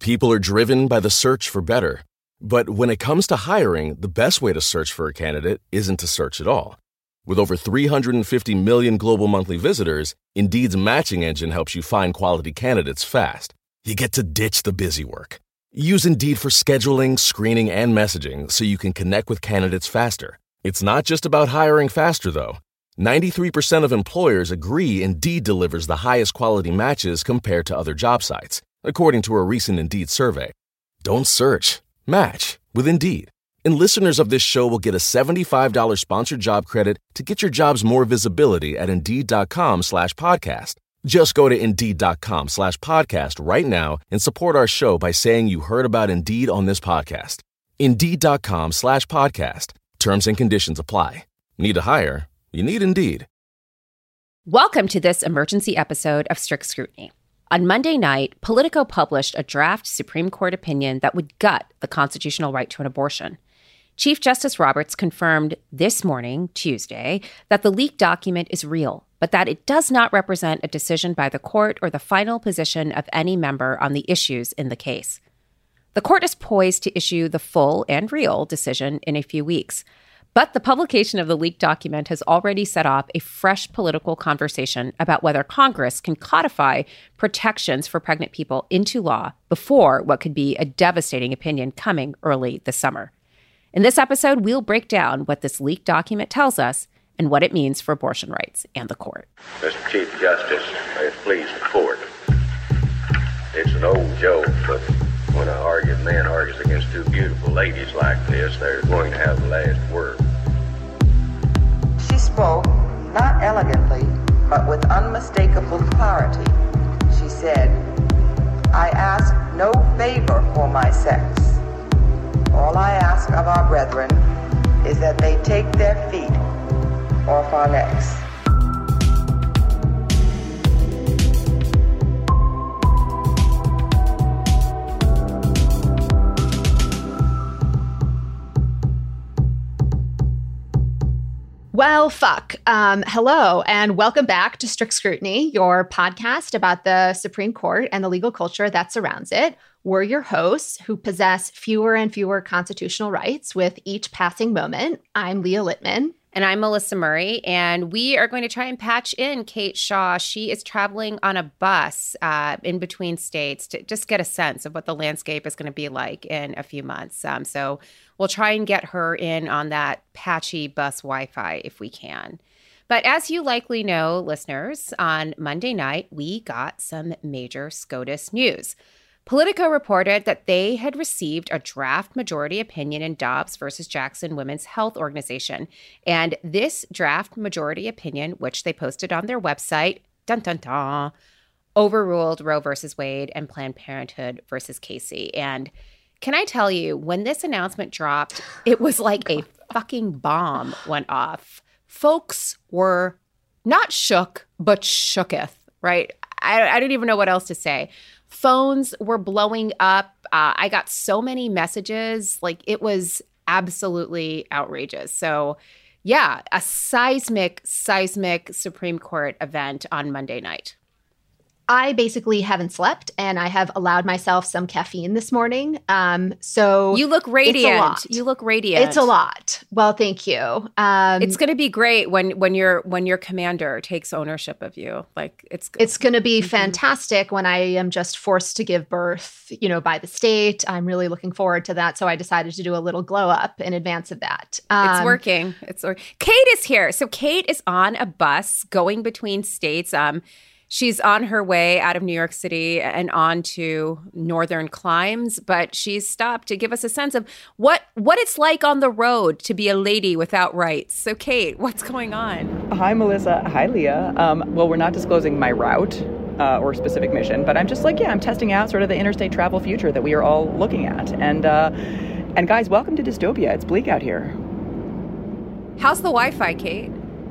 People are driven by the search for better. But when it comes to hiring, the best way to search for a candidate isn't to search at all. With over 350 million global monthly visitors, Indeed's matching engine helps you find quality candidates fast. You get to ditch the busy work. Use Indeed for scheduling, screening, and messaging so you can connect with candidates faster. It's not just about hiring faster, though. 93% of employers agree Indeed delivers the highest quality matches compared to other job sites, according to a recent Indeed survey. Don't search. Match with Indeed. And listeners of this show will get a $75 sponsored job credit to get your jobs more visibility at Indeed.com/podcast. Just go to Indeed.com/podcast right now and support our show by saying you heard about Indeed on this podcast. Indeed.com/podcast. Terms and conditions apply. Need to hire? You need Indeed. Welcome to this emergency episode of Strict Scrutiny. On Monday night, Politico published a draft Supreme Court opinion that would gut the constitutional right to an abortion. Chief Justice Roberts confirmed this morning, Tuesday, that the leaked document is real, but that it does not represent a decision by the court or the final position of any member on the issues in the case. The court is poised to issue the full and real decision in a few weeks. But the publication of the leaked document has already set off a fresh political conversation about whether Congress can codify protections for pregnant people into law before what could be a devastating opinion coming early this summer. In this episode, we'll break down what this leaked document tells us and what it means for abortion rights and the court. Mr. Chief Justice, may it please the court. It's an old joke, but when an arguing man argues against two beautiful ladies like this, they're going to have the last word. She spoke, not elegantly, but with unmistakable clarity. She said, "I ask no favor for my sex. All I ask of our brethren is that they take their feet off our necks." Well, fuck. Hello, and welcome back to Strict Scrutiny, your podcast about the Supreme Court and the legal culture that surrounds it. We're your hosts who possess fewer and fewer constitutional rights with each passing moment. I'm Leah Littman. And I'm Melissa Murray, and we are going to try and patch in Kate Shaw. She is traveling on a bus in between states to just get a sense of what the landscape is going to be like in a few months. So we'll try and get her in on that patchy bus Wi-Fi if we can. But as you likely know, listeners, on Monday night, we got some major SCOTUS news. Politico reported that they had received a draft majority opinion in Dobbs versus Jackson Women's Health Organization. And this draft majority opinion, which they posted on their website, dun dun dun, overruled Roe versus Wade and Planned Parenthood versus Casey. And can I tell you, when this announcement dropped, it was like a fucking bomb went off. Folks were not shook, but shooketh, right? I don't even know what else to say. Phones were blowing up. I got so many messages. Like, it was absolutely outrageous. So, yeah, a seismic Supreme Court event on Monday night. I basically haven't slept, and I have allowed myself some caffeine this morning. So you look radiant. It's a lot. You look radiant. It's a lot. Well, thank you. It's going to be great when your commander takes ownership of you. Like it's going to be fantastic when I am just forced to give birth, by the state. I'm really looking forward to that. So I decided to do a little glow up in advance of that. It's working. Kate is here. So Kate is on a bus going between states. She's on her way out of New York City and on to northern climes, but she's stopped to give us a sense of what it's like on the road to be a lady without rights. So, Kate, what's going on? Hi, Melissa. Hi, Leah. Well, we're not disclosing my route or specific mission, but I'm just I'm testing out sort of the interstate travel future that we are all looking at. And guys, welcome to dystopia. It's bleak out here. How's the Wi-Fi, Kate?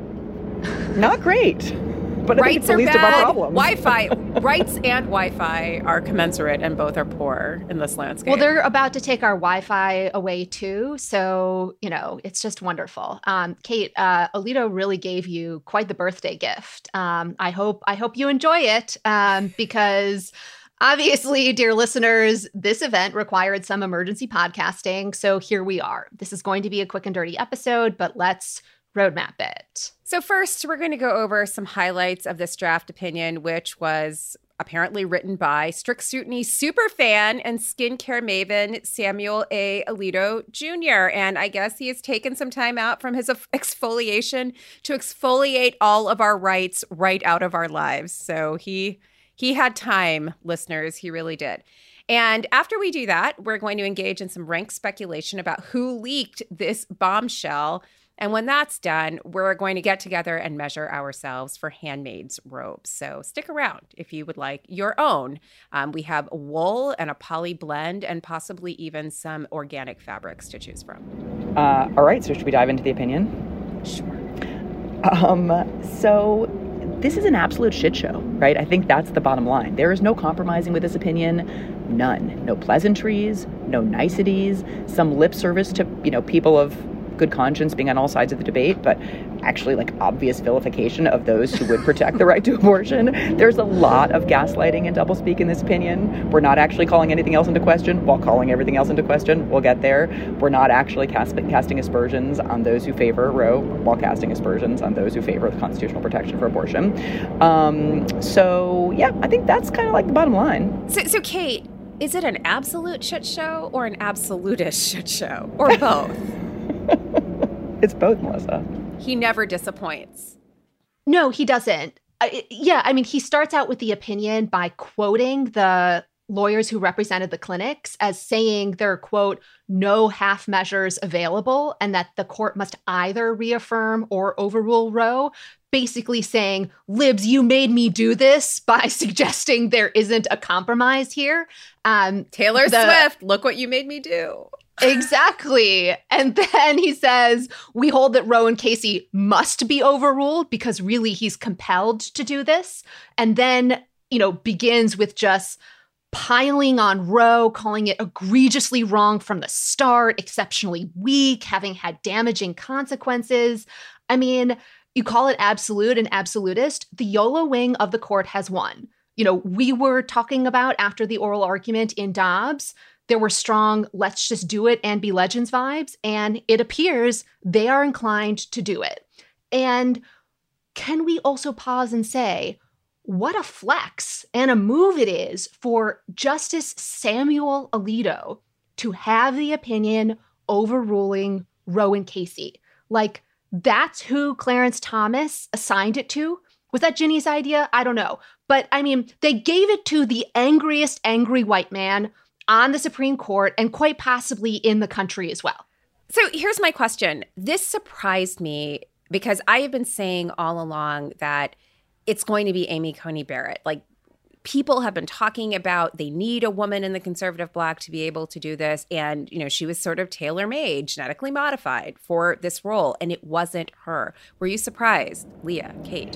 Not great. But rights are bad. Wi-Fi, rights and Wi-Fi are commensurate, and both are poor in this landscape. Well, they're about to take our Wi-Fi away too, so it's just wonderful. Kate, Alito really gave you quite the birthday gift. I hope you enjoy it because Obviously, dear listeners, this event required some emergency podcasting, so here we are. This is going to be a quick and dirty episode, but let's roadmap it. So first, we're going to go over some highlights of this draft opinion, which was apparently written by Strict Scrutiny superfan and skincare maven Samuel A. Alito Jr. And I guess he has taken some time out from his exfoliation to exfoliate all of our rights right out of our lives. So he had time, listeners. He really did. And after we do that, we're going to engage in some rank speculation about who leaked this bombshell. And when that's done, we're going to get together and measure ourselves for handmaid's robes. So stick around if you would like your own. We have wool and a poly blend and possibly even some organic fabrics to choose from. All right, so should we dive into the opinion? Sure. So this is an absolute shit show, right? I think that's the bottom line. There is no compromising with this opinion. None. No pleasantries, no niceties, some lip service to, people of good conscience being on all sides of the debate, but actually like obvious vilification of those who would protect the right to abortion. There's a lot of gaslighting and doublespeak in this opinion. We're not actually calling anything else into question while calling everything else into question. We'll get there. We're not actually casting aspersions on those who favor Roe while casting aspersions on those who favor the constitutional protection for abortion. So yeah, I think that's kind of like the bottom line. So Kate, is it an absolute shit show or an absolutist shit show or both? It's both, Melissa. He never disappoints. No, he doesn't. He starts out with the opinion by quoting the lawyers who represented the clinics as saying there are, quote, no half measures available and that the court must either reaffirm or overrule Roe, basically saying, libs, you made me do this by suggesting there isn't a compromise here. Taylor Swift, look what you made me do. Exactly. And then he says, we hold that Roe and Casey must be overruled because really he's compelled to do this. And then, begins with just piling on Roe, calling it egregiously wrong from the start, exceptionally weak, having had damaging consequences. I mean, you call it absolute and absolutist. The YOLO wing of the court has won. We were talking about after the oral argument in Dobbs, there were strong, let's just do it and be legends vibes. And it appears they are inclined to do it. And can we also pause and say, what a flex and a move it is for Justice Samuel Alito to have the opinion overruling Roe and Casey. Like, that's who Clarence Thomas assigned it to. Was that Ginny's idea? I don't know. But I mean, they gave it to the angriest angry white man on the Supreme Court and quite possibly in the country as well. So here's my question. This surprised me because I have been saying all along that it's going to be Amy Coney Barrett. Like, people have been talking about they need a woman in the conservative bloc to be able to do this. And, she was sort of tailor-made, genetically modified for this role. And it wasn't her. Were you surprised, Leah, Kate?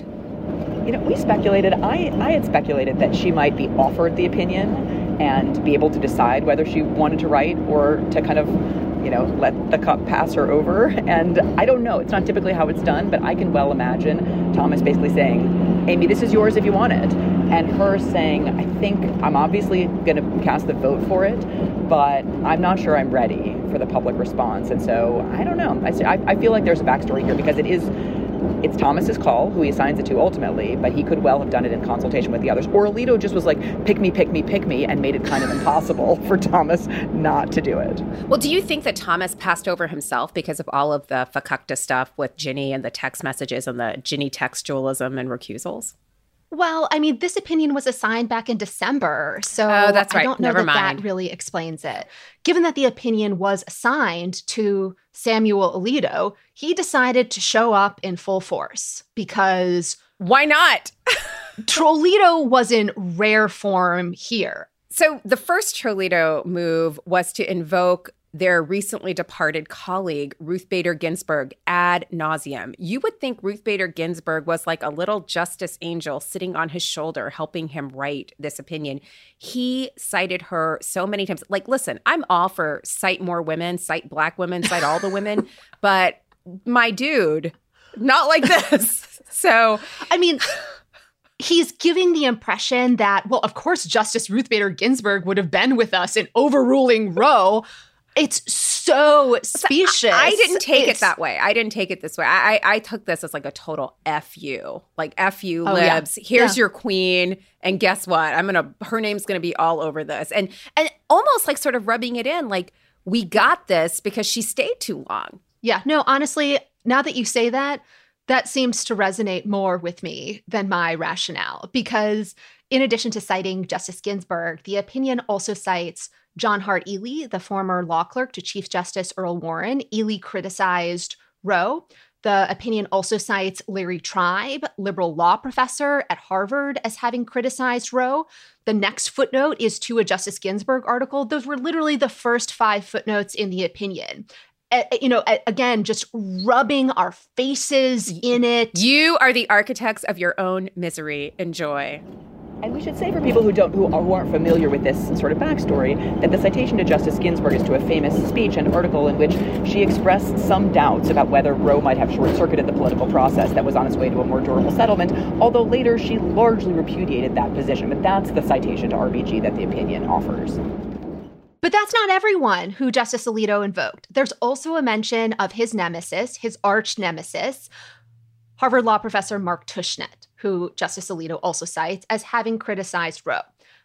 We speculated, I had speculated that she might be offered the opinion and be able to decide whether she wanted to write or to kind of, let the cup pass her over. And I don't know. It's not typically how it's done, but I can well imagine Thomas basically saying, Amy, this is yours if you want it. And her saying, I think I'm obviously going to cast the vote for it, but I'm not sure I'm ready for the public response. And so I don't know. I feel like there's a backstory here because it's Thomas's call, who he assigns it to ultimately, but he could well have done it in consultation with the others. Or Alito just was like, pick me, and made it kind of impossible for Thomas not to do it. Well, do you think that Thomas passed over himself because of all of the fakakta stuff with Ginny and the text messages and the Ginny textualism and recusals? Well, I mean, this opinion was assigned back in December, so that's right. I don't know that really explains it. Given that the opinion was assigned to Samuel Alito, he decided to show up in full force because... Why not? Trollito was in rare form here. So the first Trollito move was to invoke their recently departed colleague, Ruth Bader Ginsburg, ad nauseum. You would think Ruth Bader Ginsburg was like a little justice angel sitting on his shoulder, helping him write this opinion. He cited her so many times. Like, listen, I'm all for cite more women, cite Black women, cite all the women. But my dude, not like this. So, I mean, he's giving the impression that, well, of course, Justice Ruth Bader Ginsburg would have been with us in overruling Roe. It's so specious. I didn't take it that way. I didn't take it this way. I took this as like a total F you. Like, F you, libs. Yeah. Here's your queen. And guess what? Her name's going to be all over this. And almost like sort of rubbing it in, like, we got this because she stayed too long. Yeah. No, honestly, now that you say that, that seems to resonate more with me than my rationale. Because in addition to citing Justice Ginsburg, the opinion also cites John Hart Ely, the former law clerk to Chief Justice Earl Warren. Ely criticized Roe. The opinion also cites Larry Tribe, liberal law professor at Harvard, as having criticized Roe. The next footnote is to a Justice Ginsburg article. Those were literally the first 5 footnotes in the opinion. Again, just rubbing our faces in it. You are the architects of your own misery. Enjoy. And we should say for people who aren't familiar with this sort of backstory, that the citation to Justice Ginsburg is to a famous speech and article in which she expressed some doubts about whether Roe might have short-circuited the political process that was on its way to a more durable settlement, although later she largely repudiated that position. But that's the citation to RBG that the opinion offers. But that's not everyone who Justice Alito invoked. There's also a mention of his nemesis, his arch nemesis, Harvard law professor Mark Tushnet, who Justice Alito also cites as having criticized Roe.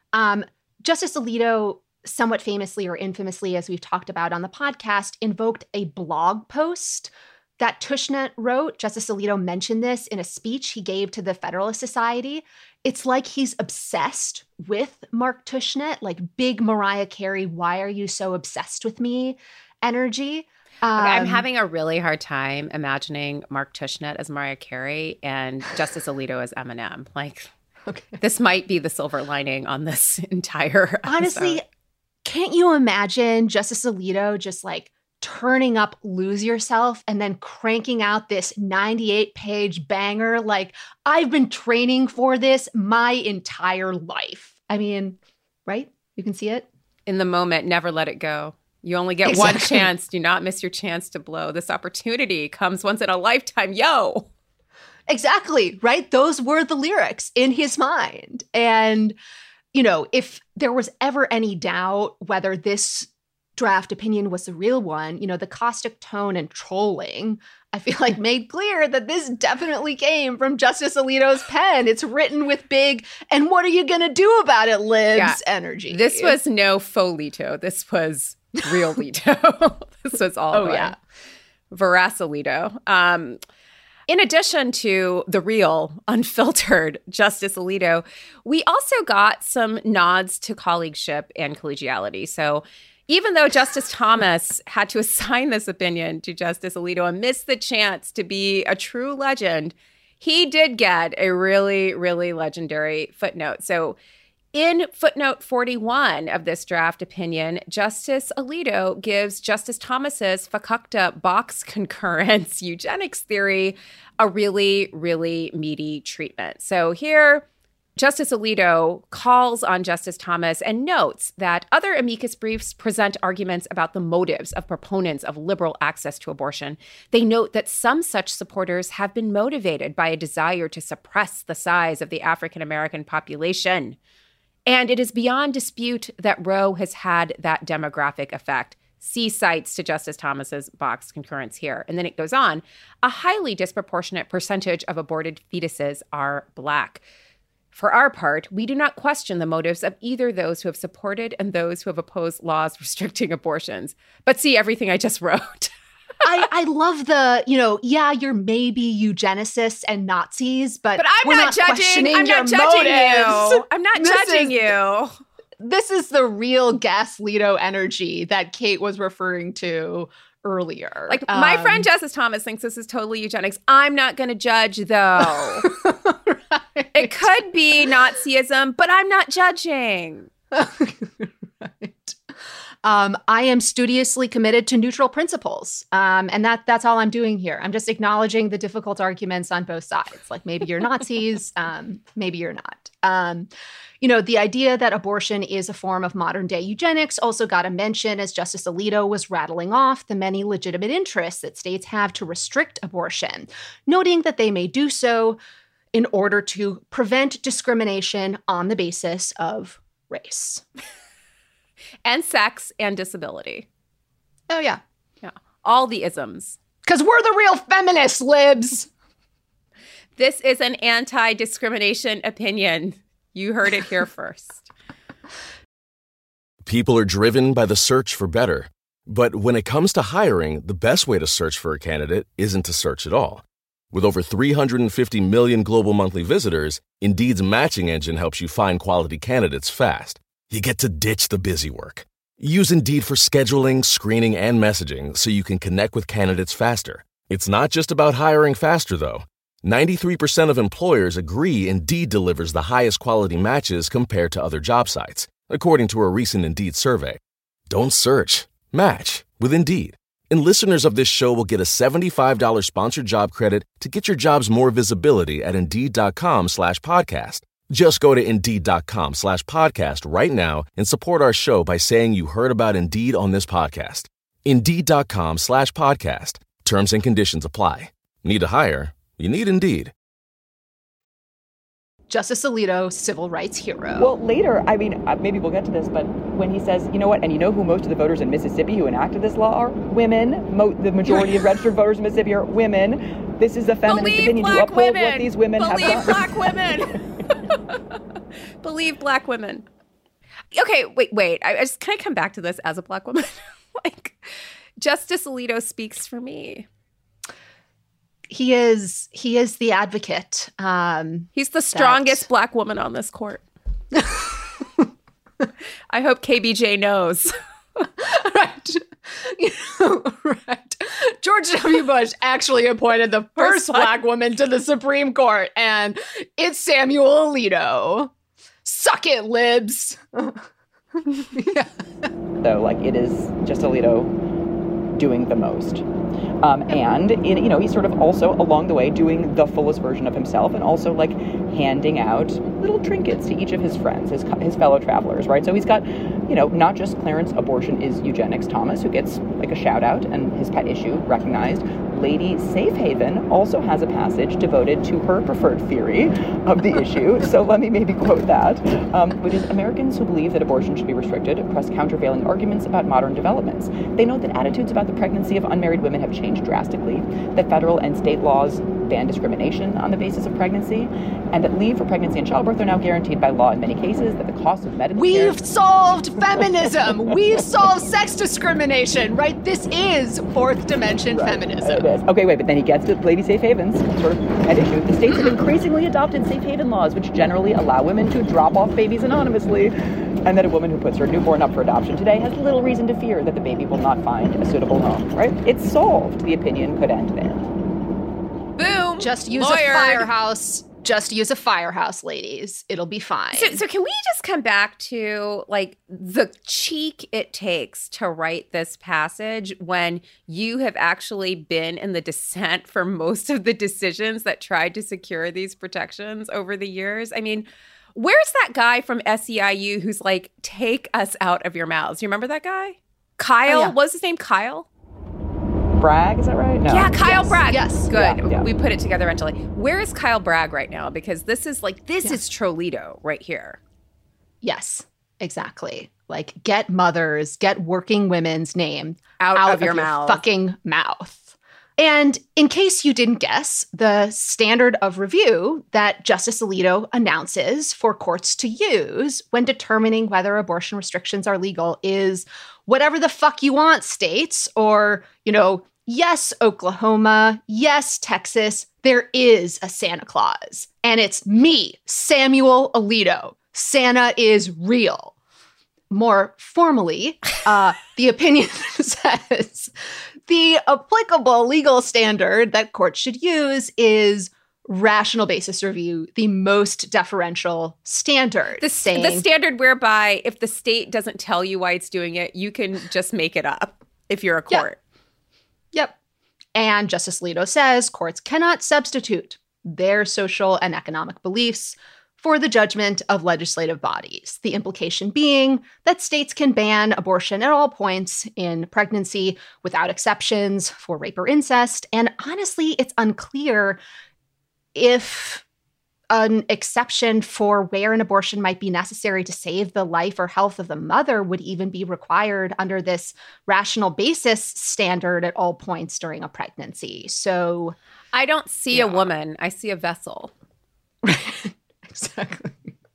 Justice Alito, somewhat famously or infamously, as we've talked about on the podcast, invoked a blog post that Tushnet wrote. Justice Alito mentioned this in a speech he gave to the Federalist Society. It's like he's obsessed with Mark Tushnet, like big Mariah Carey, why are you so obsessed with me energy. I'm having a really hard time imagining Mark Tushnet as Mariah Carey and Justice Alito as Eminem. Like, This might be the silver lining on this entire episode. Honestly, can't you imagine Justice Alito just like turning up Lose Yourself and then cranking out this 98-page banger? Like, I've been training for this my entire life. I mean, right? You can see it. In the moment, never let it go. You only get one chance. Do not miss your chance to blow. This opportunity comes once in a lifetime. Yo. Exactly, right? Those were the lyrics in his mind. And, if there was ever any doubt whether this draft opinion was the real one, the caustic tone and trolling, I feel like made clear that this definitely came from Justice Alito's pen. It's written with big, and what are you going to do about it, libs energy. This was no faux Alito. This was real Alito. This was all Veracilito. In addition to the real, unfiltered Justice Alito, we also got some nods to colleagueship and collegiality. So even though Justice Thomas had to assign this opinion to Justice Alito and missed the chance to be a true legend, he did get a really, really legendary footnote. So in footnote 41 of this draft opinion, Justice Alito gives Justice Thomas's Fakakta box concurrence eugenics theory a really, really meaty treatment. So here, Justice Alito calls on Justice Thomas and notes that other amicus briefs present arguments about the motives of proponents of liberal access to abortion. They note that some such supporters have been motivated by a desire to suppress the size of the African American population. And it is beyond dispute that Roe has had that demographic effect. See cites to Justice Thomas's box concurrence here. And then it goes on. A highly disproportionate percentage of aborted fetuses are Black. For our part, we do not question the motives of either those who have supported and those who have opposed laws restricting abortions. But see everything I just wrote. I love the, you're maybe eugenicists and Nazis, but I'm not judging. I'm not judging you. I'm not judging you. This is the real Gas-Leto energy that Kate was referring to earlier. Like, my friend Justice Thomas thinks this is totally eugenics. I'm not going to judge, though. Right. It could be Nazism, but I'm not judging. Right. I am studiously committed to neutral principles. And that's all I'm doing here. I'm just acknowledging the difficult arguments on both sides. Like, maybe you're Nazis, maybe you're not. The idea that abortion is a form of modern day eugenics also got a mention as Justice Alito was rattling off the many legitimate interests that states have to restrict abortion, noting that they may do so in order to prevent discrimination on the basis of race. And sex and disability. Oh, yeah. Yeah. All the isms. Because we're the real feminists, libs. This is an anti-discrimination opinion. You heard it here first. People are driven by the search for better. But when it comes to hiring, the best way to search for a candidate isn't to search at all. With over 350 million global monthly visitors, Indeed's matching engine helps you find quality candidates fast. You get to ditch the busy work. Use Indeed for scheduling, screening, and messaging so you can connect with candidates faster. It's not just about hiring faster, though. 93% of employers agree Indeed delivers the highest quality matches compared to other job sites, according to a recent Indeed survey. Don't search. Match with Indeed. And listeners of this show will get a $75 sponsored job credit to get your jobs more visibility at Indeed.com/podcast. Just go to Indeed.com/podcast right now and support our show by saying you heard about Indeed on this podcast. Indeed.com/podcast. Terms and conditions apply. Need to hire? You need Indeed. Justice Alito, civil rights hero. Well, later, I mean, maybe we'll get to this, but when he says, you know what, and you know who most of the voters in Mississippi who enacted this law are? Women. The majority of registered voters in Mississippi are women. This is a feminist opinion to uphold what these women have done. Believe black women. Believe black women. Okay, wait. I just, can I come back to this as a black woman? Like, Justice Alito speaks for me. He is the advocate. He's the strongest black woman on this court. I hope KBJ knows. Right. Right. George W. Bush actually appointed the first black woman to the Supreme Court, and it's Samuel Alito. Suck it, libs. Yeah. So, like, it is just Alito doing the most. And he's sort of also along the way doing the fullest version of himself, and also like handing out little trinkets to each of his friends, his fellow travelers, right? So he's got, not just Clarence Abortion is Eugenics Thomas, who gets like a shout out and his pet issue recognized. Lady Safe Haven also has a passage devoted to her preferred theory of the issue. So let me maybe quote that, which is, Americans who believe that abortion should be restricted press countervailing arguments about modern developments. They note that attitudes about the pregnancy of unmarried women have changed drastically, that federal and state laws ban discrimination on the basis of pregnancy, and that leave for pregnancy and childbirth are now guaranteed by law in many cases, that the cost of medical care... We've solved feminism! We've solved sex discrimination, right? This is fourth dimension feminism. It is. Okay, wait, but then he gets to Lady Safe Haven's sort of at issue. The states have increasingly adopted safe haven laws, which generally allow women to drop off babies anonymously, and that a woman who puts her newborn up for adoption today has little reason to fear that the baby will not find a suitable home, right? It's solved. The opinion could end there. Boom. Just use a firehouse. Just use a firehouse, ladies. It'll be fine. So can we just come back to like the cheek it takes to write this passage when you have actually been in the dissent for most of the decisions that tried to secure these protections over the years? I mean, where's that guy from SEIU who's like, take us out of your mouths? You remember that guy? Kyle? Oh, yeah. What was his name? Kyle? Bragg, is that right? No. Yeah, Kyle Bragg. Yes. Good. Yeah. We put it together eventually. Where is Kyle Bragg right now? Because this is Trolito right here. Yes, exactly. Like, get mothers, get working women's name out of your mouth. Fucking mouth. And in case you didn't guess, the standard of review that Justice Alito announces for courts to use when determining whether abortion restrictions are legal is whatever the fuck you want, states, or, yes, Oklahoma, yes, Texas, there is a Santa Claus. And it's me, Samuel Alito. Santa is real. More formally, the opinion says the applicable legal standard that courts should use is rational basis review, the most deferential standard. The standard whereby if the state doesn't tell you why it's doing it, you can just make it up if you're a court. Yep. And Justice Alito says courts cannot substitute their social and economic beliefs for the judgment of legislative bodies. The implication being that states can ban abortion at all points in pregnancy without exceptions for rape or incest. And honestly, it's unclear if an exception for where an abortion might be necessary to save the life or health of the mother would even be required under this rational basis standard at all points during a pregnancy. So I don't see a woman. I see a vessel. Exactly.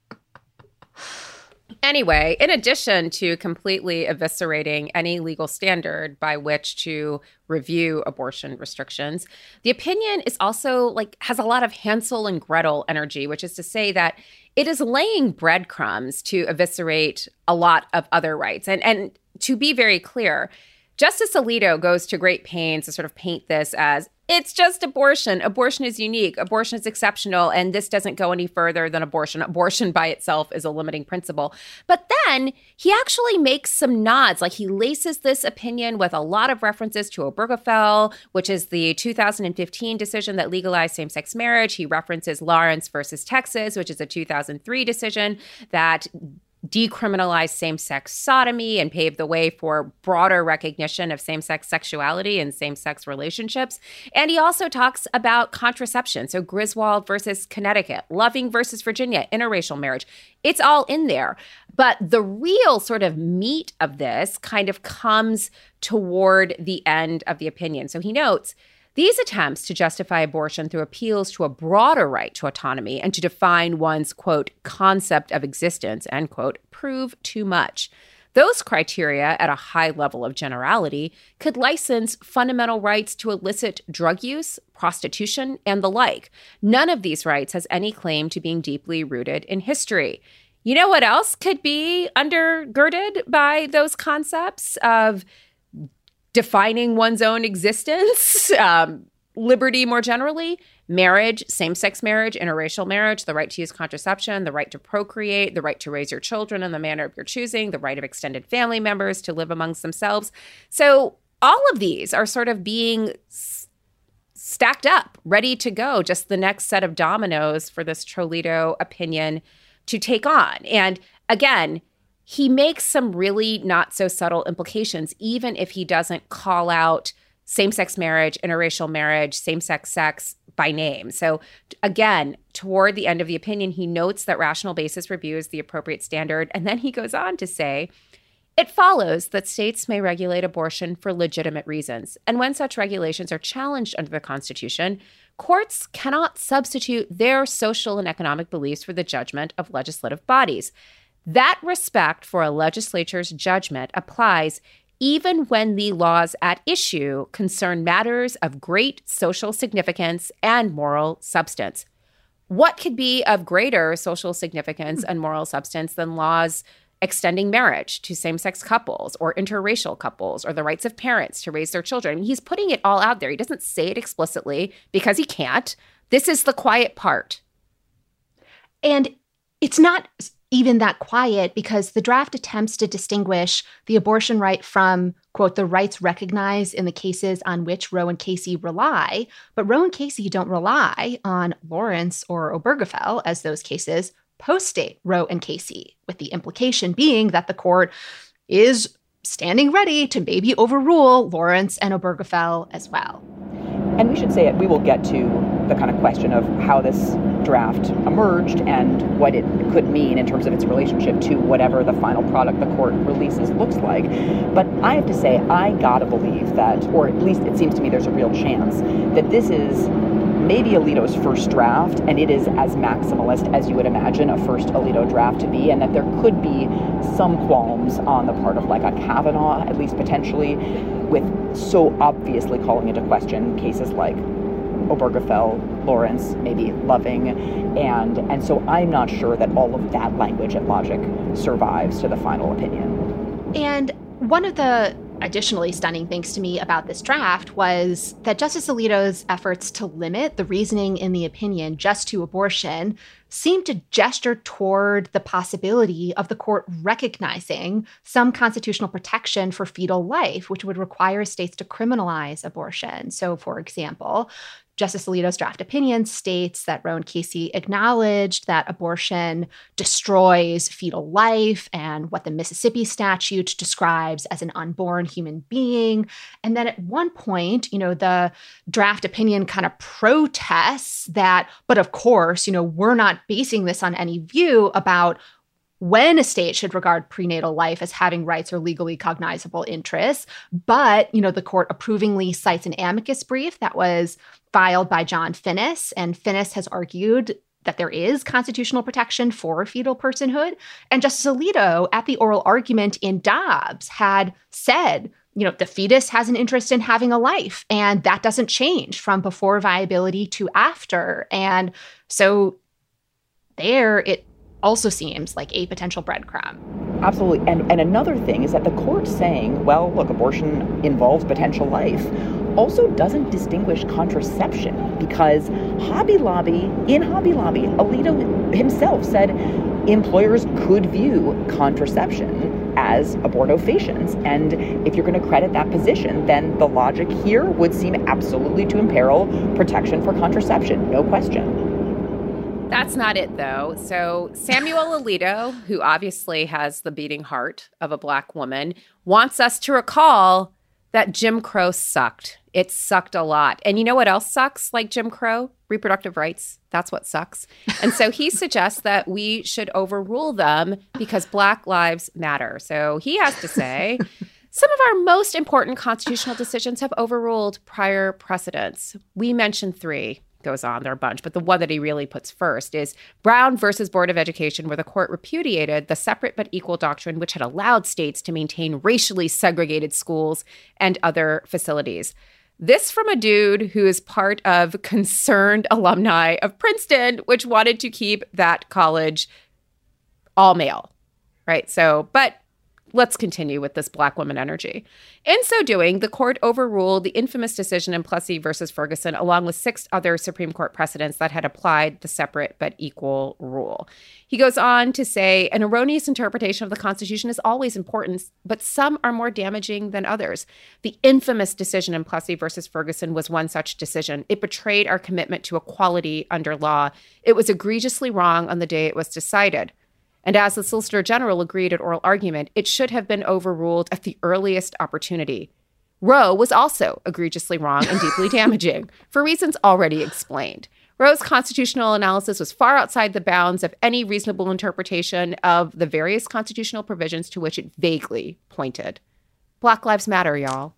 Anyway, in addition to completely eviscerating any legal standard by which to review abortion restrictions, the opinion is also has a lot of Hansel and Gretel energy, which is to say that it is laying breadcrumbs to eviscerate a lot of other rights. And to be very clear, Justice Alito goes to great pains to sort of paint this as it's just abortion. Abortion is unique. Abortion is exceptional. And this doesn't go any further than abortion. Abortion by itself is a limiting principle. But then he actually makes some nods. He laces this opinion with a lot of references to Obergefell, which is the 2015 decision that legalized same-sex marriage. He references Lawrence versus Texas, which is a 2003 decision that decriminalized same-sex sodomy and paved the way for broader recognition of same-sex sexuality and same-sex relationships. And he also talks about contraception. So Griswold versus Connecticut, Loving versus Virginia, interracial marriage. It's all in there. But the real sort of meat of this kind of comes toward the end of the opinion. So he notes, these attempts to justify abortion through appeals to a broader right to autonomy and to define one's, quote, concept of existence, end quote, prove too much. Those criteria, at a high level of generality, could license fundamental rights to illicit drug use, prostitution, and the like. None of these rights has any claim to being deeply rooted in history. You know what else could be undergirded by those concepts of defining one's own existence, liberty more generally, marriage, same-sex marriage, interracial marriage, the right to use contraception, the right to procreate, the right to raise your children in the manner of your choosing, the right of extended family members to live amongst themselves. So all of these are sort of being stacked up, ready to go, just the next set of dominoes for this Trolito opinion to take on. And again, he makes some really not so subtle implications, even if he doesn't call out same-sex marriage, interracial marriage, same-sex sex by name. So again, toward the end of the opinion, he notes that rational basis review is the appropriate standard. And then he goes on to say, it follows that states may regulate abortion for legitimate reasons. And when such regulations are challenged under the Constitution, courts cannot substitute their social and economic beliefs for the judgment of legislative bodies. That respect for a legislature's judgment applies even when the laws at issue concern matters of great social significance and moral substance. What could be of greater social significance and moral substance than laws extending marriage to same-sex couples or interracial couples or the rights of parents to raise their children? He's putting it all out there. He doesn't say it explicitly because he can't. This is the quiet part. And it's not even that quiet, because the draft attempts to distinguish the abortion right from, quote, the rights recognized in the cases on which Roe and Casey rely. But Roe and Casey don't rely on Lawrence or Obergefell as those cases post-date Roe and Casey, with the implication being that the court is standing ready to maybe overrule Lawrence and Obergefell as well. And we should say it, we will get to the kind of question of how this draft emerged and what it could mean in terms of its relationship to whatever the final product the court releases looks like. But I have to say, I gotta believe that, or at least it seems to me there's a real chance, that this is maybe Alito's first draft, and it is as maximalist as you would imagine a first Alito draft to be, and that there could be some qualms on the part of a Kavanaugh, at least potentially, with so obviously calling into question cases like Obergefell, Lawrence, maybe Loving, and so I'm not sure that all of that language and logic survives to the final opinion. And one of the additionally stunning things to me about this draft was that Justice Alito's efforts to limit the reasoning in the opinion just to abortion seemed to gesture toward the possibility of the court recognizing some constitutional protection for fetal life, which would require states to criminalize abortion. So, for example, Justice Alito's draft opinion states that Roe and Casey acknowledged that abortion destroys fetal life and what the Mississippi statute describes as an unborn human being. And then at one point, the draft opinion kind of protests that, but of course, we're not basing this on any view about when a state should regard prenatal life as having rights or legally cognizable interests. But, the court approvingly cites an amicus brief that was filed by John Finnis, and Finnis has argued that there is constitutional protection for fetal personhood. And Justice Alito, at the oral argument in Dobbs, had said, the fetus has an interest in having a life, and that doesn't change from before viability to after. And so there, it also seems like a potential breadcrumb. Absolutely. And another thing is that the court saying, well, look, abortion involves potential life, also doesn't distinguish contraception, because Hobby Lobby, Alito himself said employers could view contraception as abortifacients. And if you're going to credit that position, then the logic here would seem absolutely to imperil protection for contraception. No question. That's not it, though. So Samuel Alito, who obviously has the beating heart of a Black woman, wants us to recall that Jim Crow sucked. It sucked a lot. And you know what else sucks like Jim Crow? Reproductive rights. That's what sucks. And so he suggests that we should overrule them because Black lives matter. So he has to say, some of our most important constitutional decisions have overruled prior precedents. We mentioned 3. Goes on, there are a bunch, but the one that he really puts first is Brown versus Board of Education, where the court repudiated the separate but equal doctrine, which had allowed states to maintain racially segregated schools and other facilities. This from a dude who is part of concerned alumni of Princeton, which wanted to keep that college all male, right? So, but let's continue with this Black woman energy. In so doing, the court overruled the infamous decision in Plessy versus Ferguson, along with 6 other Supreme Court precedents that had applied the separate but equal rule. He goes on to say, an erroneous interpretation of the Constitution is always important, but some are more damaging than others. The infamous decision in Plessy versus Ferguson was one such decision. It betrayed our commitment to equality under law. It was egregiously wrong on the day it was decided. And as the Solicitor General agreed at oral argument, it should have been overruled at the earliest opportunity. Roe was also egregiously wrong and deeply damaging, for reasons already explained. Roe's constitutional analysis was far outside the bounds of any reasonable interpretation of the various constitutional provisions to which it vaguely pointed. Black Lives Matter, y'all.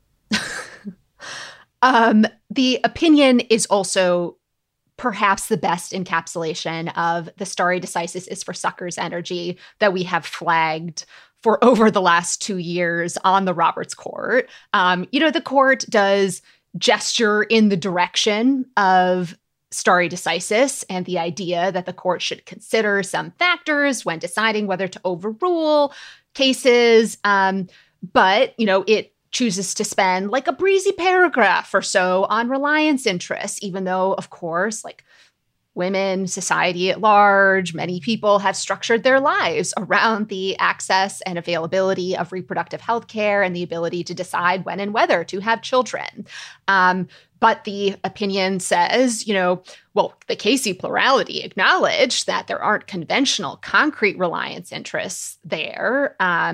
The opinion is also perhaps the best encapsulation of the stare decisis is for suckers energy that we have flagged for over the last 2 years on the Roberts Court. The court does gesture in the direction of stare decisis and the idea that the court should consider some factors when deciding whether to overrule cases. But it chooses to spend like a breezy paragraph or so on reliance interests, even though, of course, like women, society at large, many people have structured their lives around the access and availability of reproductive health care and the ability to decide when and whether to have children. But the opinion says, the Casey plurality acknowledged that there aren't conventional concrete reliance interests there.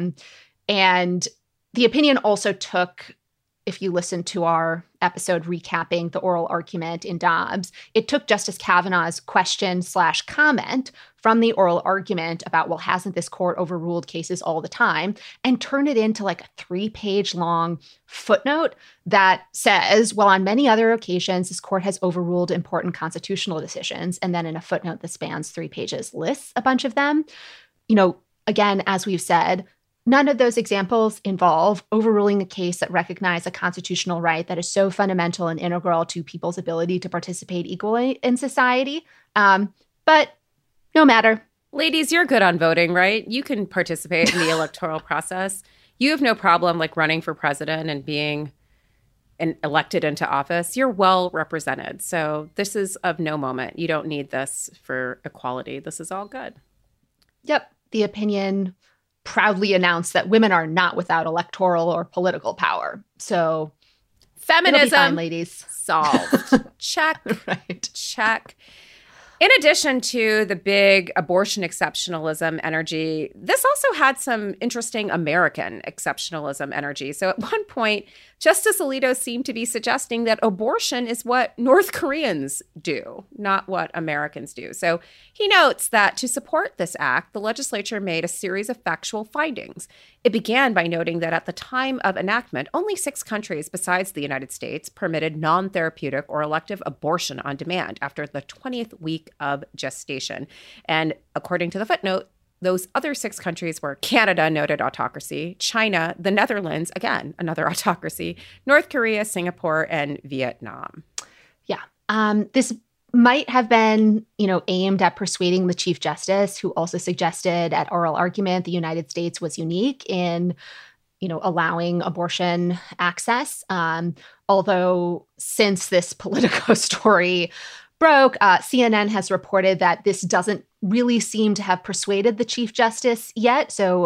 And the opinion also took, if you listen to our episode recapping the oral argument in Dobbs, it took Justice Kavanaugh's question/comment from the oral argument about, well, hasn't this court overruled cases all the time, and turned it into like a 3-page long footnote that says, well, on many other occasions, this court has overruled important constitutional decisions. And then in a footnote that spans 3 pages, lists a bunch of them. Again, as we've said, none of those examples involve overruling a case that recognizes a constitutional right that is so fundamental and integral to people's ability to participate equally in society. But no matter. Ladies, you're good on voting, right? You can participate in the electoral process. You have no problem like running for president and being elected into office. You're well represented. So this is of no moment. You don't need this for equality. This is all good. Yep. The opinion proudly announced that women are not without electoral or political power. So Feminism. It'll be fine, ladies. Solved. Check. Right. Check. In addition to the big abortion exceptionalism energy, this also had some interesting American exceptionalism energy. So at one point, Justice Alito seemed to be suggesting that abortion is what North Koreans do, not what Americans do. So he notes that to support this act, the legislature made a series of factual findings. It began by noting that at the time of enactment, only 6 countries besides the United States permitted non-therapeutic or elective abortion on demand after the 20th week of gestation. And according to the footnote, those other 6 countries were Canada, noted autocracy, China, the Netherlands, again, another autocracy, North Korea, Singapore, and Vietnam. Yeah. This might have been, aimed at persuading the Chief Justice, who also suggested at oral argument the United States was unique in, allowing abortion access. Although since this Politico story broke, CNN has reported that this doesn't really seem to have persuaded the Chief Justice yet. So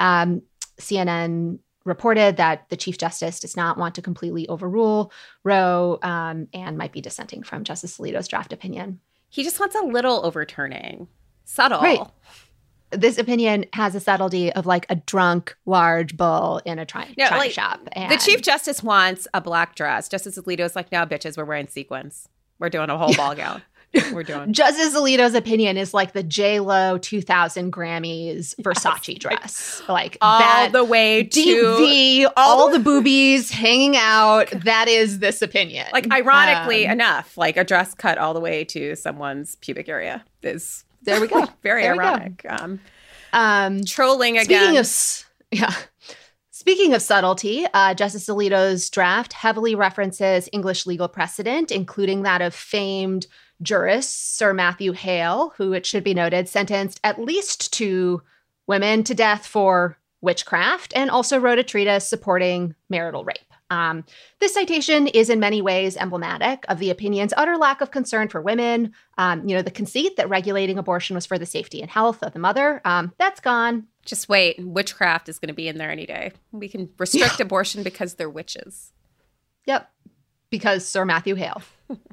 CNN reported that the Chief Justice does not want to completely overrule Roe and might be dissenting from Justice Alito's draft opinion. He just wants a little overturning. Subtle. Right. This opinion has a subtlety of like a drunk large bull in a china shop. And the Chief Justice wants a black dress. Justice Alito's like, no, bitches, we're wearing sequins. We're doing a whole ball gown. We're doing. Justice Alito's opinion is like the J-Lo 2000 Grammys Versace dress. Like all that the way to V, all the boobies hanging out. That is this opinion. Like ironically enough, like a dress cut all the way to someone's pubic area is there we go. Very ironic. Trolling again. Speaking of subtlety, Justice Alito's draft heavily references English legal precedent, including that of famed jurist Sir Matthew Hale, who, it should be noted, sentenced at least 2 women to death for witchcraft and also wrote a treatise supporting marital rape. This citation is in many ways emblematic of the opinion's utter lack of concern for women. The conceit that regulating abortion was for the safety and health of the mother, that's gone. Just wait. Witchcraft is going to be in there any day. We can restrict abortion because they're witches. Yep. Because Sir Matthew Hale.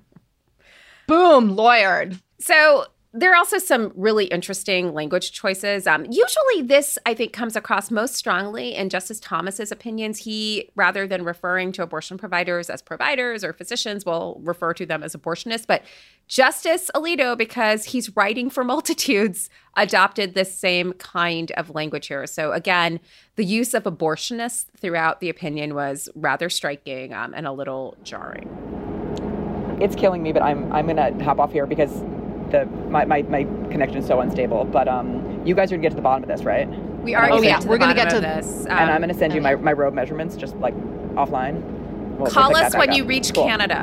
Boom, lawyered. So there are also some really interesting language choices. Usually this, I think, comes across most strongly in Justice Thomas's opinions. He, rather than referring to abortion providers as providers or physicians, will refer to them as abortionists. But Justice Alito, because he's writing for multitudes, adopted this same kind of language here. So again, the use of abortionists throughout the opinion was rather striking and a little jarring. It's killing me, but I'm going to hop off here because my connection is so unstable. But you guys are going to get to the bottom of this, right? We are going to get to the we're going to bottom get of this. And I'm going to send you my road measurements just like offline. Call us when you reach cool. Canada.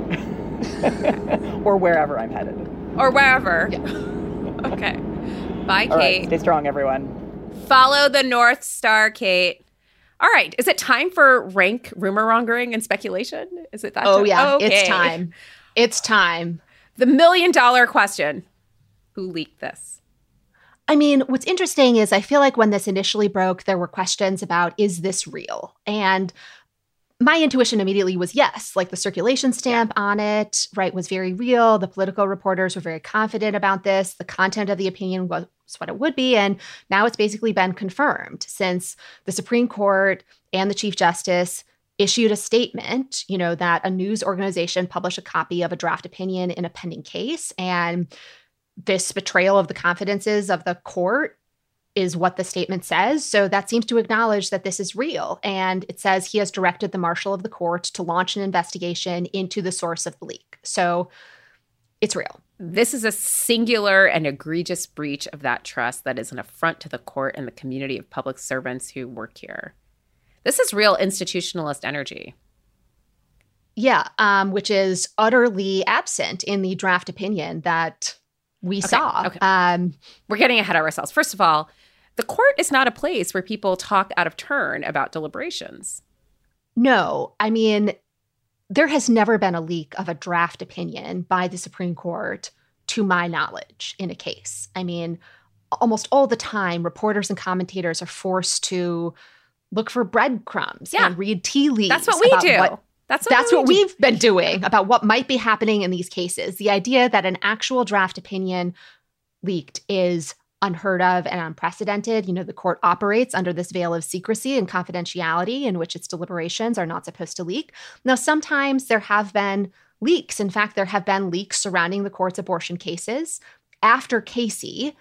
Or wherever I'm headed. Or wherever. Yeah. Okay. Bye, Kate. All right, stay strong, everyone. Follow the North Star, Kate. All right. Is it time for rank rumor mongering and speculation? Is it that time? Oh, yeah. Okay. It's time. It's time. The $1 million question. Who leaked this? I mean, what's interesting is I feel like when this initially broke, there were questions about, is this real? And my intuition immediately was yes. Like the circulation stamp on it, right, was very real. The Politico reporters were very confident about this. The content of the opinion was what it would be. And now it's basically been confirmed since the Supreme Court and the Chief Justice issued a statement, that a news organization published a copy of a draft opinion in a pending case. And this betrayal of the confidences of the court is what the statement says. So that seems to acknowledge that this is real. And it says he has directed the marshal of the court to launch an investigation into the source of the leak. So it's real. This is a singular and egregious breach of that trust that is an affront to the court and the community of public servants who work here. This is real institutionalist energy. Yeah, which is utterly absent in the draft opinion that we saw. Okay. We're getting ahead of ourselves. First of all, the court is not a place where people talk out of turn about deliberations. No, I mean, there has never been a leak of a draft opinion by the Supreme Court, to my knowledge, in a case. I mean, almost all the time, reporters and commentators are forced to look for breadcrumbs and read tea leaves. That's what we do. That's what we've been doing about what might be happening in these cases. The idea that an actual draft opinion leaked is unheard of and unprecedented. The court operates under this veil of secrecy and confidentiality in which its deliberations are not supposed to leak. Now, sometimes there have been leaks. In fact, there have been leaks surrounding the court's abortion cases. After Casey,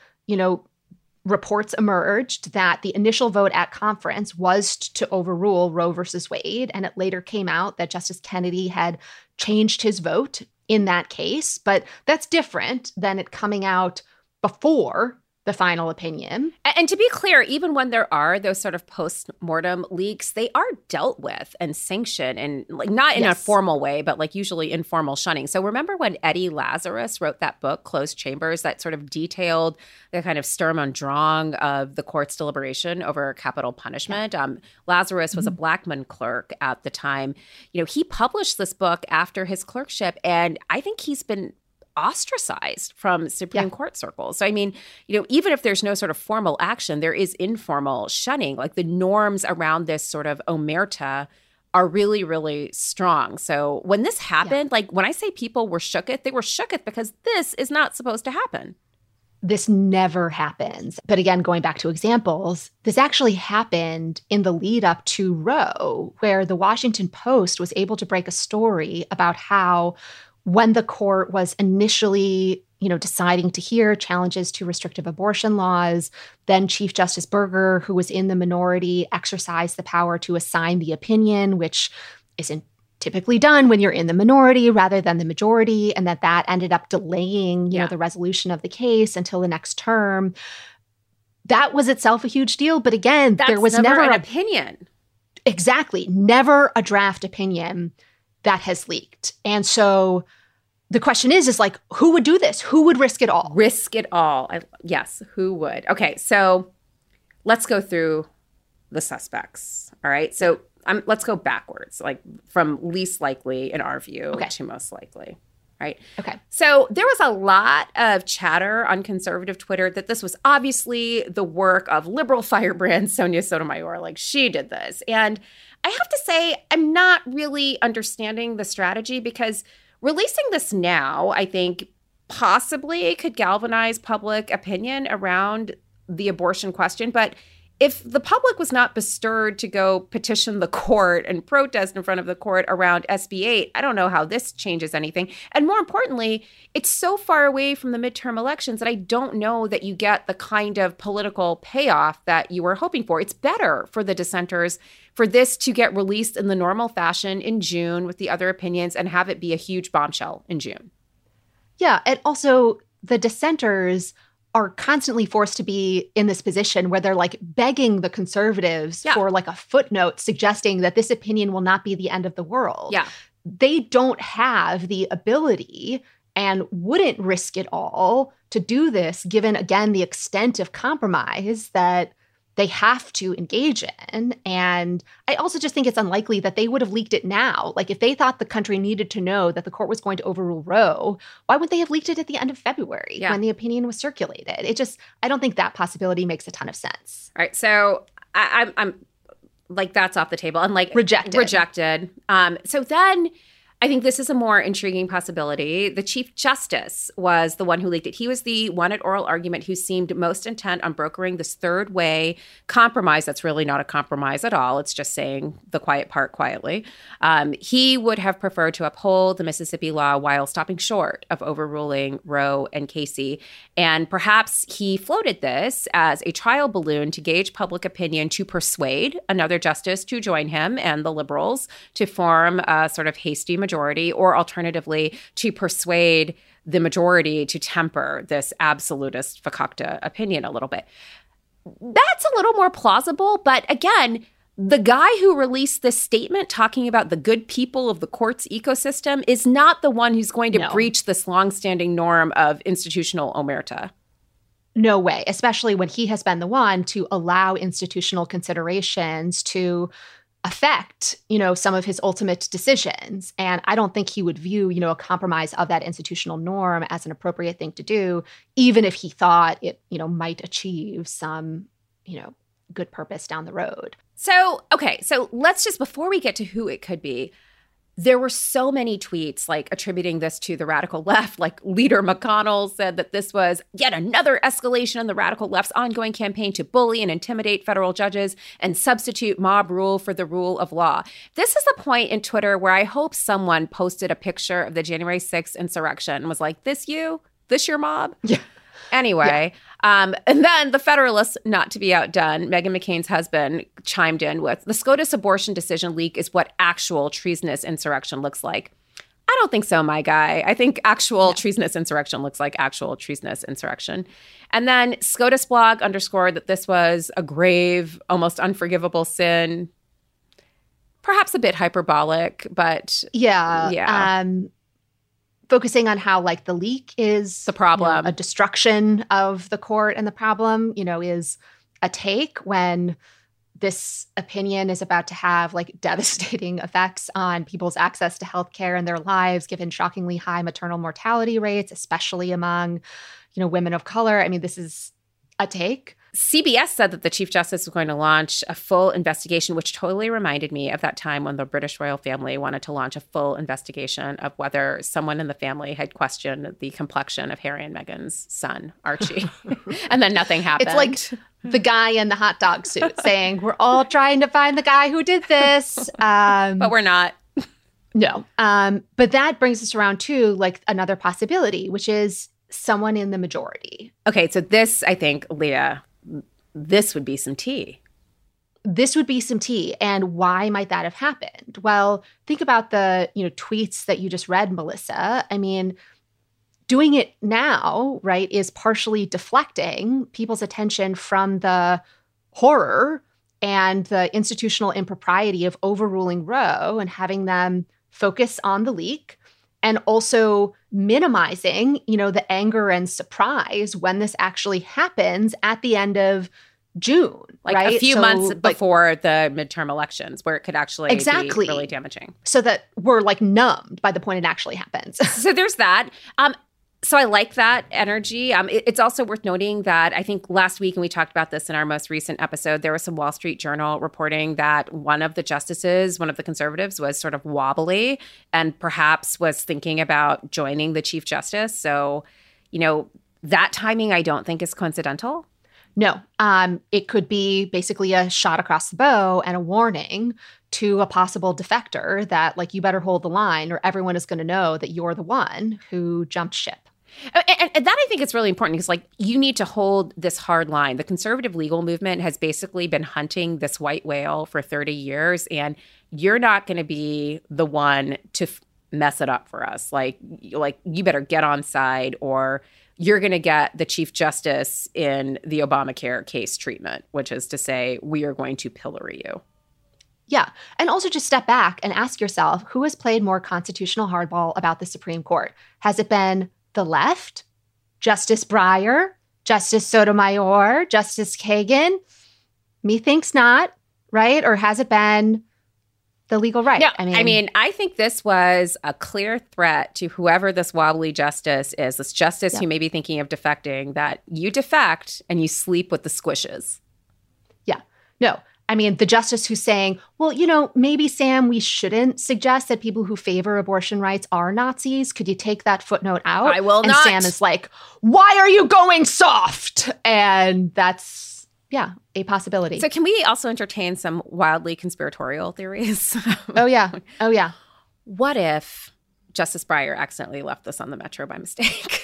reports emerged that the initial vote at conference was to overrule Roe versus Wade, and it later came out that Justice Kennedy had changed his vote in that case. But that's different than it coming out before the final opinion. And to be clear, even when there are those sort of post-mortem leaks, they are dealt with and sanctioned, and not in a formal way, but usually informal shunning. So remember when Eddie Lazarus wrote that book, Closed Chambers, that sort of detailed the kind of Sturm und Drang of the court's deliberation over capital punishment? Lazarus was a Blackmun clerk at the time. He published this book after his clerkship, and I think he's been ostracized from Supreme Court circles. So, even if there's no sort of formal action, there is informal shunning. The norms around this sort of omerta are really, really strong. So when this happened, when I say people were shooketh, they were shooketh because this is not supposed to happen. This never happens. But again, going back to examples, this actually happened in the lead up to Roe, where the Washington Post was able to break a story about how when the court was initially, deciding to hear challenges to restrictive abortion laws, then Chief Justice Burger, who was in the minority, exercised the power to assign the opinion, which isn't typically done when you're in the minority rather than the majority, and that ended up delaying, the resolution of the case until the next term. That was itself a huge deal. But again, there was never an opinion. Exactly. Never a draft opinion that has leaked. And so the question is who would do this? Who would risk it all? Risk it all. Yes, who would? Okay, so let's go through the suspects. All right, so let's go backwards, from least likely in our view to most likely. Right? Okay. So there was a lot of chatter on conservative Twitter that this was obviously the work of liberal firebrand Sonia Sotomayor. She did this. And I have to say, I'm not really understanding the strategy, because releasing this now, I think, possibly could galvanize public opinion around the abortion question. But if the public was not bestirred to go petition the court and protest in front of the court around SB 8, I don't know how this changes anything. And more importantly, it's so far away from the midterm elections that I don't know that you get the kind of political payoff that you were hoping for. It's better for the dissenters for this to get released in the normal fashion in June with the other opinions and have it be a huge bombshell in June. Yeah, and also the dissenters are constantly forced to be in this position where they're begging the conservatives for a footnote suggesting that this opinion will not be the end of the world. Yeah. They don't have the ability and wouldn't risk it all to do this, given, again, the extent of compromise that they have to engage in. And I also just think it's unlikely that they would have leaked it now. If they thought the country needed to know that the court was going to overrule Roe, why would they have leaked it at the end of February when the opinion was circulated? I don't think that possibility makes a ton of sense. All right. So I'm that's off the table. And rejected. So then I think this is a more intriguing possibility. The Chief Justice was the one who leaked it. He was the one at oral argument who seemed most intent on brokering this third way compromise. That's really not a compromise at all. It's just saying the quiet part quietly. He would have preferred to uphold the Mississippi law while stopping short of overruling Roe and Casey. And perhaps he floated this as a trial balloon to gauge public opinion to persuade another justice to join him and the liberals to form a sort of hasty majority, or alternatively to persuade the majority to temper this absolutist fakakta opinion a little bit. That's a little more plausible, but again, the guy who released this statement talking about the good people of the court's ecosystem is not the one who's going to breach this longstanding norm of institutional omerta. No way, especially when he has been the one to allow institutional considerations to affect, some of his ultimate decisions. And I don't think he would view, a compromise of that institutional norm as an appropriate thing to do, even if he thought it, might achieve some, good purpose down the road. So, okay, so let's just, before we get to who it could be, there were so many tweets like attributing this to the radical left. Like Leader McConnell said that this was yet another escalation in the radical left's ongoing campaign to bully and intimidate federal judges and substitute mob rule for the rule of law. This is the point in Twitter where I hope someone posted a picture of the January 6th insurrection and was like, this you? This your mob? Yeah. Anyway, and then the Federalists, not to be outdone, Meghan McCain's husband chimed in with, the SCOTUS abortion decision leak is what actual treasonous insurrection looks like. I don't think so, my guy. I think actual treasonous insurrection looks like actual treasonous insurrection. And then SCOTUS blog underscored that this was a grave, almost unforgivable sin. Perhaps a bit hyperbolic, but yeah. Focusing on how like the leak is the problem, a destruction of the court, and the problem, is a take when this opinion is about to have like devastating effects on people's access to healthcare and their lives, given shockingly high maternal mortality rates, especially among, women of color. I mean, this is a take. CBS said that the Chief Justice was going to launch a full investigation, which totally reminded me of that time when the British royal family wanted to launch a full investigation of whether someone in the family had questioned the complexion of Harry and Meghan's son, Archie. And then nothing happened. It's like the guy in the hot dog suit saying, we're all trying to find the guy who did this. But we're not. No. But that brings us around to like another possibility, which is someone in the majority. Okay, so this, I think, Leah, this would be some tea. This would be some tea. And why might that have happened? Well, think about the, tweets that you just read, Melissa. I mean, doing it now, right, is partially deflecting people's attention from the horror and the institutional impropriety of overruling Roe and having them focus on the leak, and also minimizing, the anger and surprise when this actually happens at the end of June, like right? a few months before the midterm elections, where it could actually be really damaging. So that we're like numbed by the point it actually happens. So there's that. So I like that energy. It's also worth noting that I think last week, and we talked about this in our most recent episode, there was some Wall Street Journal reporting that one of the justices, one of the conservatives, was sort of wobbly and perhaps was thinking about joining the Chief Justice. So, that timing I don't think is coincidental. No, it could be basically a shot across the bow and a warning to a possible defector that, like, you better hold the line or everyone is going to know that you're the one who jumped ship. And that I think is really important because, like, you need to hold this hard line. The conservative legal movement has basically been hunting this white whale for 30 years, and you're not going to be the one to mess it up for us. Like you better get on side, or you're going to get the Chief Justice in the Obamacare case treatment, which is to say we are going to pillory you. Yeah. And also just step back and ask yourself, who has played more constitutional hardball about the Supreme Court? Has it been the left, Justice Breyer, Justice Sotomayor, Justice Kagan? Methinks not, right? Or has it been the legal right? No, I think this was a clear threat to whoever this wobbly justice is, this justice who may be thinking of defecting, that you defect and you sleep with the squishes. Yeah. No. I mean, the justice who's saying, well, maybe, Sam, we shouldn't suggest that people who favor abortion rights are Nazis. Could you take that footnote out? I will not. And Sam is like, why are you going soft? And that's, a possibility. So can we also entertain some wildly conspiratorial theories? Oh, yeah. What if Justice Breyer accidentally left this on the Metro by mistake?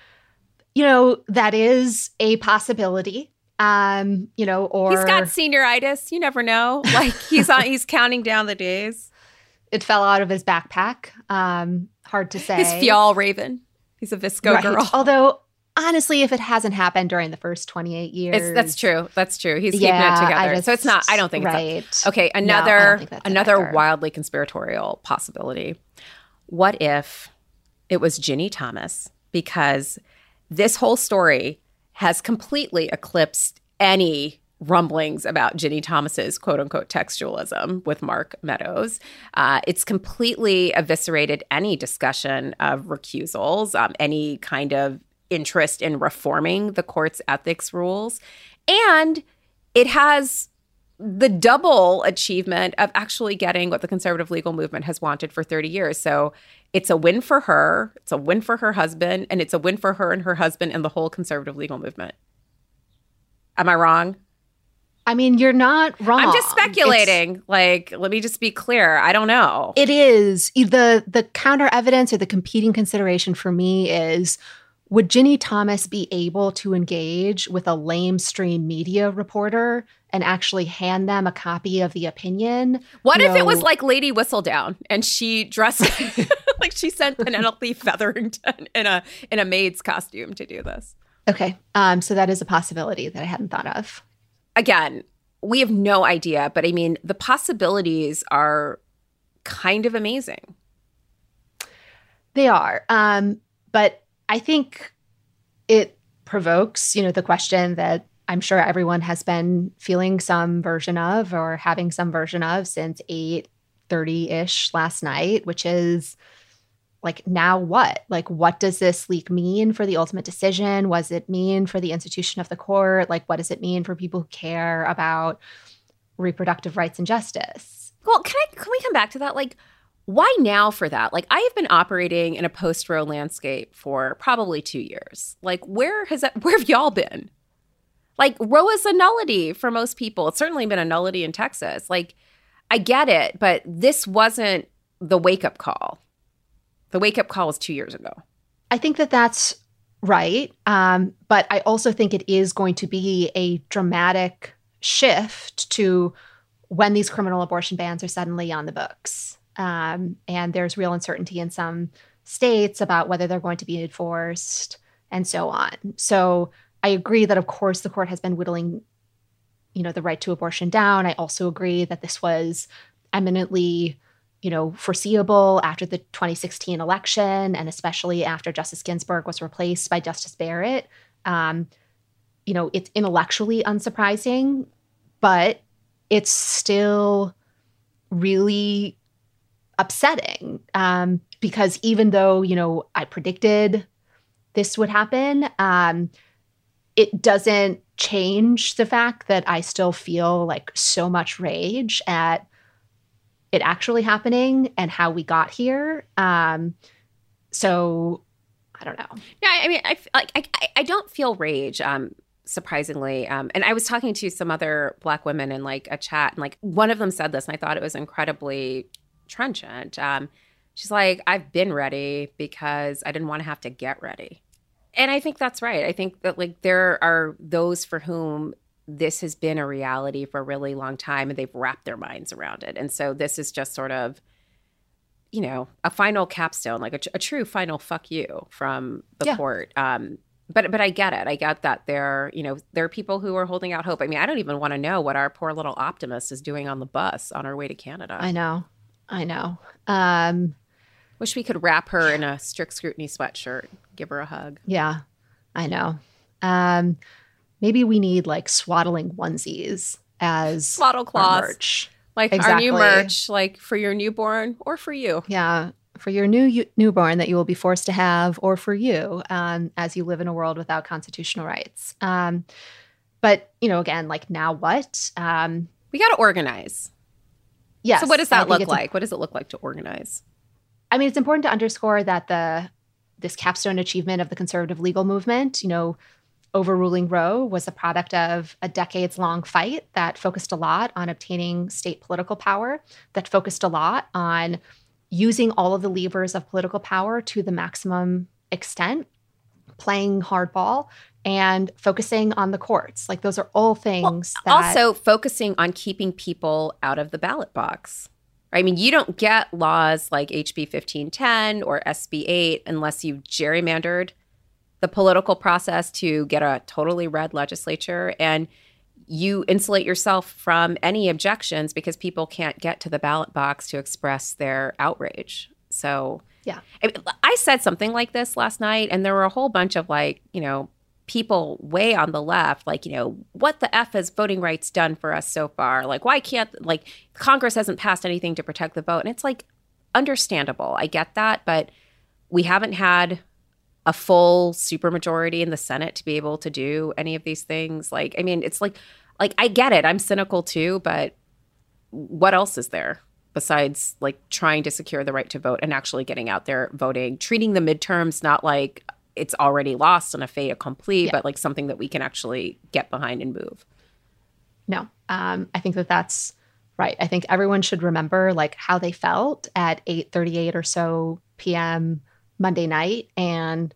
That is a possibility. Or he's got senioritis. You never know. Like he's counting down the days. It fell out of his backpack. Hard to say. His Fjallraven. He's a Visco girl. Although, honestly, if it hasn't happened during the first 28 years. That's true. He's keeping it together. So it's not, I don't think it's okay, another wildly conspiratorial possibility. What if it was Ginny Thomas? Because this whole story has completely eclipsed any rumblings about Ginny Thomas's quote-unquote textualism with Mark Meadows. It's completely eviscerated any discussion of recusals, any kind of interest in reforming the court's ethics rules. And it has the double achievement of actually getting what the conservative legal movement has wanted for 30 years. So it's a win for her, it's a win for her husband, and it's a win for her and her husband and the whole conservative legal movement. Am I wrong? I mean, you're not wrong. I'm just speculating. Let me just be clear. I don't know. It is. The counter evidence or the competing consideration for me is, would Ginny Thomas be able to engage with a lamestream media reporter and actually hand them a copy of the opinion? What if it was like Lady Whistledown and she dressed like she sent Penelope Featherington in a maid's costume to do this? Okay. So that is a possibility that I hadn't thought of. Again, we have no idea, but I mean, the possibilities are kind of amazing. They are. But I think it provokes, the question that I'm sure everyone has been feeling some version of or having some version of since 8:30-ish last night, which is like, now what? Like, what does this leak mean for the ultimate decision? What does it mean for the institution of the court? Like, what does it mean for people who care about reproductive rights and justice? Well, can we come back to that? Like, why now for that? Like, I have been operating in a post-Roe landscape for probably 2 years. Like, where have y'all been? Like, Roe is a nullity for most people. It's certainly been a nullity in Texas. Like, I get it, but this wasn't the wake-up call. The wake-up call was 2 years ago. I think that that's right. But I also think it is going to be a dramatic shift to when these criminal abortion bans are suddenly on the books. And there's real uncertainty in some states about whether they're going to be enforced and so on. So I agree that, of course, the court has been whittling, the right to abortion down. I also agree that this was eminently foreseeable after the 2016 election, and especially after Justice Ginsburg was replaced by Justice Barrett. It's intellectually unsurprising, but it's still really upsetting because even though, I predicted this would happen, it doesn't change the fact that I still feel like so much rage at it actually happening and how we got here. So I don't know. Yeah, I mean, I don't feel rage, surprisingly. And I was talking to some other Black women in like a chat, and like one of them said this, and I thought it was incredibly trenchant. She's like, I've been ready because I didn't want to have to get ready. And I think that's right. I think that like there are those for whom this has been a reality for a really long time and they've wrapped their minds around it. And so this is just sort of, a final capstone, like a true final fuck you from the court. But I get it. I get that there are people who are holding out hope. I mean, I don't even want to know what our poor little optimist is doing on the bus on our way to Canada. I know. Wish we could wrap her in a strict scrutiny sweatshirt, give her a hug. Yeah, I know. Maybe we need like swaddling onesies as swaddle cloths, merch. Like exactly. Our new merch, like for your newborn or for you. Yeah, for your newborn that you will be forced to have, or for you as you live in a world without constitutional rights. But again, like now what? We got to organize. Yes. So what does that look like? What does it look like to organize? I mean, it's important to underscore that this capstone achievement of the conservative legal movement, overruling Roe, was a product of a decades-long fight that focused a lot on obtaining state political power, that focused a lot on using all of the levers of political power to the maximum extent, playing hardball, and focusing on the courts. Like, those are all things that— Also focusing on keeping people out of the ballot box. I mean, you don't get laws like HB 1510 or SB 8 unless you gerrymandered the political process to get a totally red legislature, and you insulate yourself from any objections because people can't get to the ballot box to express their outrage. So yeah, I said something like this last night, and there were a whole bunch of people way on the left, what the F has voting rights done for us so far? Like, why can't, Congress hasn't passed anything to protect the vote? And it's understandable. I get that, but we haven't had a full supermajority in the Senate to be able to do any of these things. It's like, I get it. I'm cynical too, but what else is there besides like trying to secure the right to vote and actually getting out there voting, treating the midterms not like it's already lost and a fait accompli, but like something that we can actually get behind and move. No, I think that's right. I think everyone should remember like how they felt at 8:38 or so p.m. Monday night and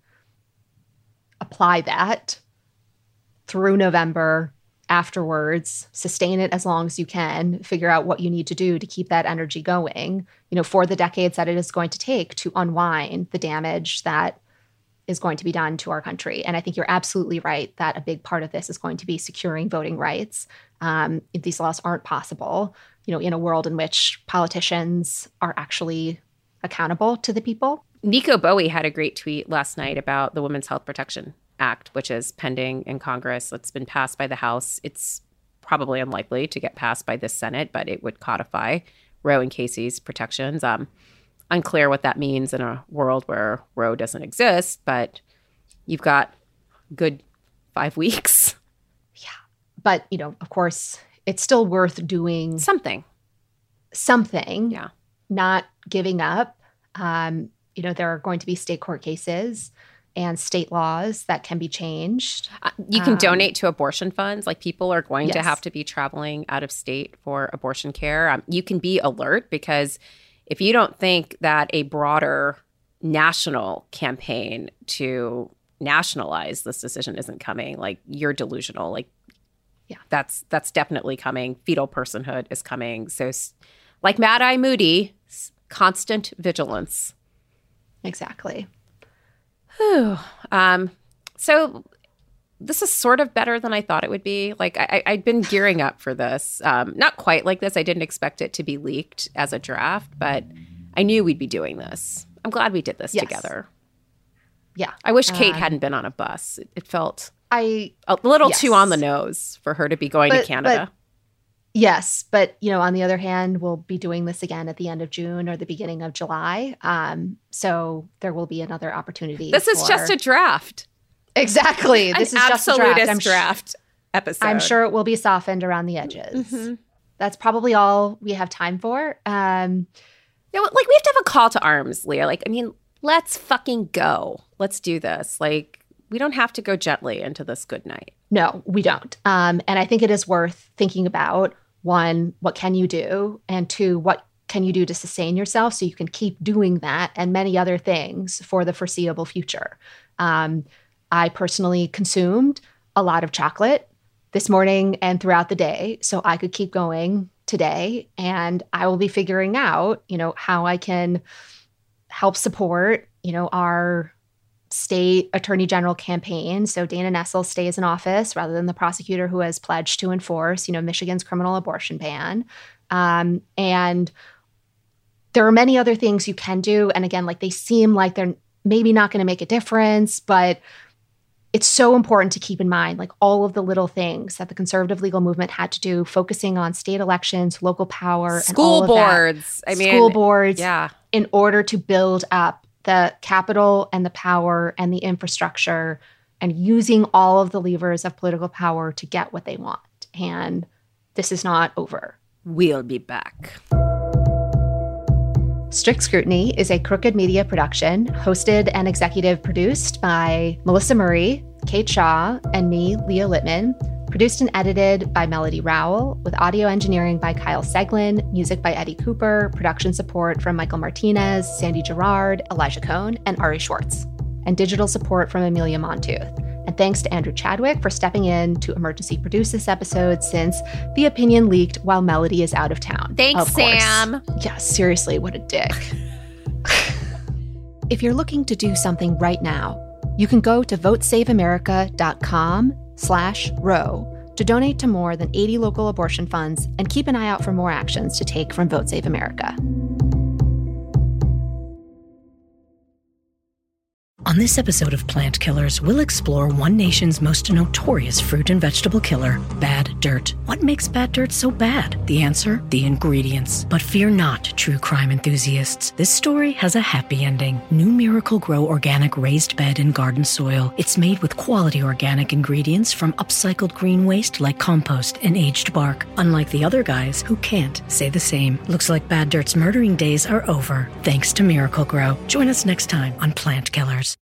apply that through November, afterwards, sustain it as long as you can, figure out what you need to do to keep that energy going, for the decades that it is going to take to unwind the damage that is going to be done to our country. And I think you're absolutely right that a big part of this is going to be securing voting rights. If these laws aren't possible, in a world in which politicians are actually accountable to the people. Nico Bowie had a great tweet last night about the Women's Health Protection Act, which is pending in Congress. It's been passed by the House. It's probably unlikely to get passed by the Senate, but it would codify Roe and Casey's protections. Unclear what that means in a world where Roe doesn't exist, but you've got good 5 weeks. Yeah. But, of course, it's still worth doing something. Yeah. Not giving up. There are going to be state court cases and state laws that can be changed. You can donate to abortion funds. Like, people are going to have to be traveling out of state for abortion care. You can be alert, because if you don't think that a broader national campaign to nationalize this decision isn't coming, like, you're delusional. Like, yeah, that's definitely coming. Fetal personhood is coming. So, like Mad Eye Moody, constant vigilance. Exactly. Whew. So this is sort of better than I thought it would be. Like, I'd been gearing up for this. Not quite like this. I didn't expect it to be leaked as a draft, but I knew we'd be doing this. I'm glad we did this together. Yeah. I wish Kate hadn't been on a bus. It felt a little yes. too on the nose for her to be going to Canada. Yes. But, on the other hand, we'll be doing this again at the end of June or the beginning of July. So there will be another opportunity. This is just a draft. Exactly. This is just a draft episode. I'm sure it will be softened around the edges. Mm-hmm. That's probably all we have time for. We have to have a call to arms, Leah. Like, I mean, let's fucking go. Let's do this. Like, we don't have to go gently into this good night. No, we don't. And I think it is worth thinking about, one, what can you do? And two, what can you do to sustain yourself so you can keep doing that and many other things for the foreseeable future? I personally consumed a lot of chocolate this morning and throughout the day so I could keep going today. And I will be figuring out, how I can help support, our state attorney general campaign. So Dana Nessel stays in office rather than the prosecutor who has pledged to enforce, Michigan's criminal abortion ban. And there are many other things you can do. And again, like, they seem like they're maybe not going to make a difference, but it's so important to keep in mind, like, all of the little things that the conservative legal movement had to do, focusing on state elections, local power, school boards. School boards, yeah, in order to build up the capital and the power and the infrastructure, and using all of the levers of political power to get what they want. And this is not over. We'll be back. Strict Scrutiny is a Crooked Media production, hosted and executive produced by Melissa Murray, Kate Shaw, and me, Leah Littman. Produced and edited by Melody Rowell, with audio engineering by Kyle Seglin, music by Eddie Cooper, production support from Michael Martinez, Sandy Girard, Elijah Cohn, and Ari Schwartz, and digital support from Amelia Montooth. And thanks to Andrew Chadwick for stepping in to emergency produce this episode, since the opinion leaked while Melody is out of town. Thanks, Sam. Yeah, seriously, what a dick. If you're looking to do something right now, you can go to votesaveamerica.com/Roe to donate to more than 80 local abortion funds, and keep an eye out for more actions to take from Vote Save America. On this episode of Plant Killers, we'll explore one nation's most notorious fruit and vegetable killer, bad dirt. What makes bad dirt so bad? The answer? The ingredients. But fear not, true crime enthusiasts. This story has a happy ending. New Miracle-Gro organic raised bed and garden soil. It's made with quality organic ingredients from upcycled green waste like compost and aged bark. Unlike the other guys who can't say the same. Looks like bad dirt's murdering days are over, thanks to Miracle-Gro. Join us next time on Plant Killers.